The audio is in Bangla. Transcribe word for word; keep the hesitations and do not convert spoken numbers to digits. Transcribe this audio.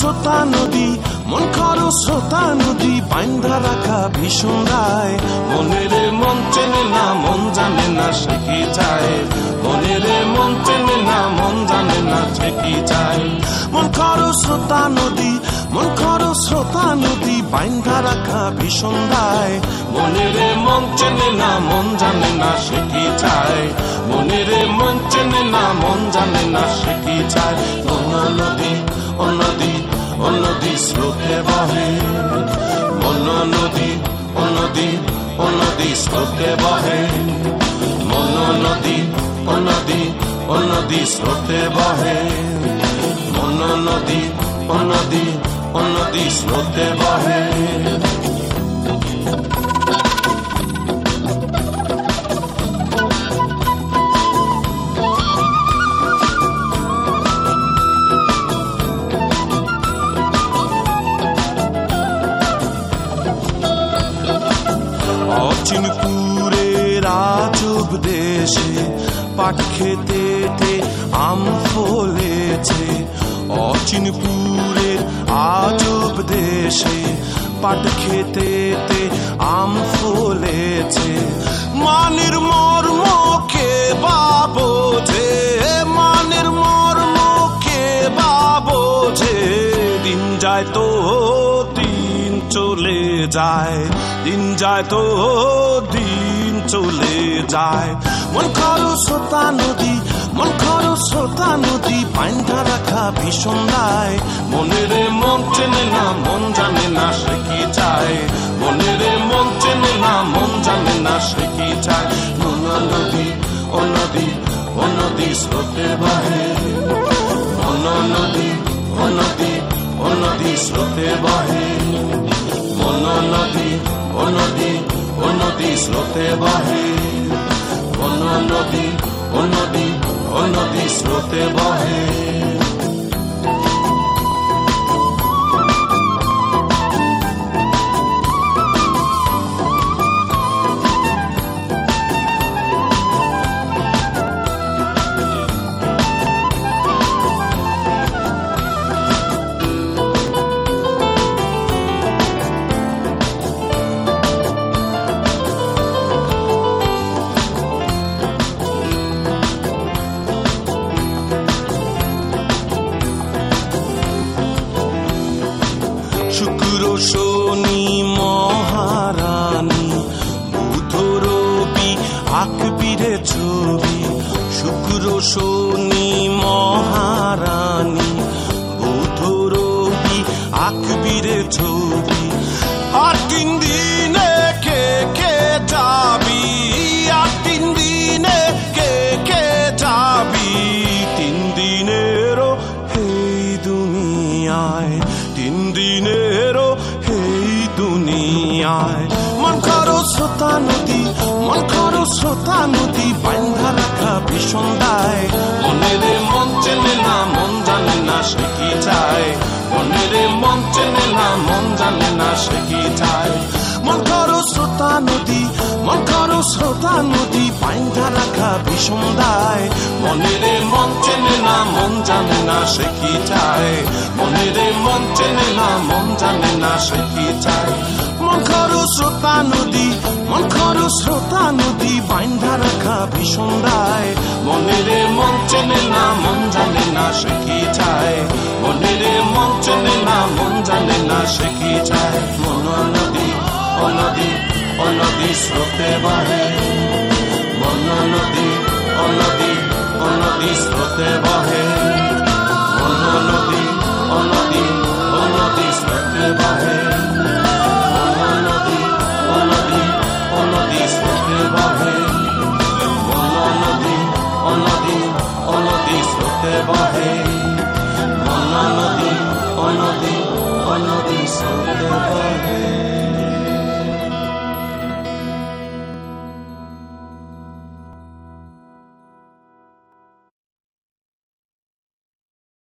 শ্রোতা নদী, মন খর শ্রোতা নদী, বাইন্ধা রাখা ভীষণ রায়। মনেরে মন চেনে না, মন জানে না সে কি চায়। মনেরে মন চেনে না, মন জানে না সে কি চায়। মন খর শ্রোতা নদী, মন খর শ্রোতা নদী, বাইন্ধা রাখা ভীষণ রায়। মনেরে মন চেনে না, মন জানে না সে কি চায়। মনেরে মন চেনে না, মন জানে না সে কি চায়। মন নদী ও নদী ও নদী স্রোতে বহে, মন নদী ও নদী ও নদী স্রোতে বহে। মন নদী ও নদী ও নদী স্রোতে বহে। মন নদী ও নদী ও নদী স্রোতে বহে। অচিনপুরের আজব দেশে পাট খেতেতে আম ফলেছে। অচিনপুরের আজব দেশে পাট খেতেতে আম ফলেছে। মানের মর্ম কে বা বোঝে, মানের মর্ম কে বা বোঝে। দিন যায় তো দিন চলে যায়, দিন যায় তো দিন চলে যায়। মন খর শ্রোতা নদী, মন খর শ্রোতা নদী, বাইন্ধা রাখা ভীষণ রায়। মনেরে মন চেনে না, মন জানে না সে কি চায়। মনেরে মন চেনে না, মন জানে না সে কি চায়। মন নদী ও নদী ও নদী স্রোতে বহে। মন নদী ও নদী ও নদী স্রোতে বহে। মন নদী ও নদী ও নদী স্রোতে বহে। মন নদী ও নদী ও নদী স্রোতে বহে। শুক্র শনি মহারানী, বুধ রবি আকবিরে ছবি। শুক্র শনি মহারানী, বুধ রবি আকবিরে ছবি। আর তিন দিনে কে কে যাবি, আর তিন দিনে কে কে যাবি। তিন দিনেরও এই দুনিয়ায়, তিন দিনেরও এই দুনিয়ায়। মন খর শ্রোতা নদী, মন খর শ্রোতা নদী, বাইন্ধা রাখা ভীষণ দায়। মনেরে মন চেনে না, মন জানে না সে কি চায়। মনেরে মন চেনে না, মন জানে না সে কি চায়। মন খর শ্রোতা নদী, মন খর শ্রোতা নদী, বাইন্ধা রাখা ভীষণ দায়। মনেরে মন চেনে না, মন জানে না সে কি চায়। মনেরে মন চেনে না, মন জানে না সে কি চায়। মন খর শ্রোতা নদী, মন খর শ্রোতা নদী, বাইন্ধা রাখা ভীষণ দায়। মনেরে মন চেনে না, মন জানে না সে কি চায়। মনেরে মন চেনে না, মন জানে না সে কি চায়। মন নদী ও নদী ও নদী স্রোতে বহে। মন নদী ও নদী ও নদী স্রোতে বহে। মন নদী ও নদী ও নদী স্রোতে বহে। মন নদী ও নদী ও নদী স্রোতে বহে। মন নদী ও নদী ও নদী স্রোতে বহে। মন নদী ও নদী ও নদী স্রোতে বহে।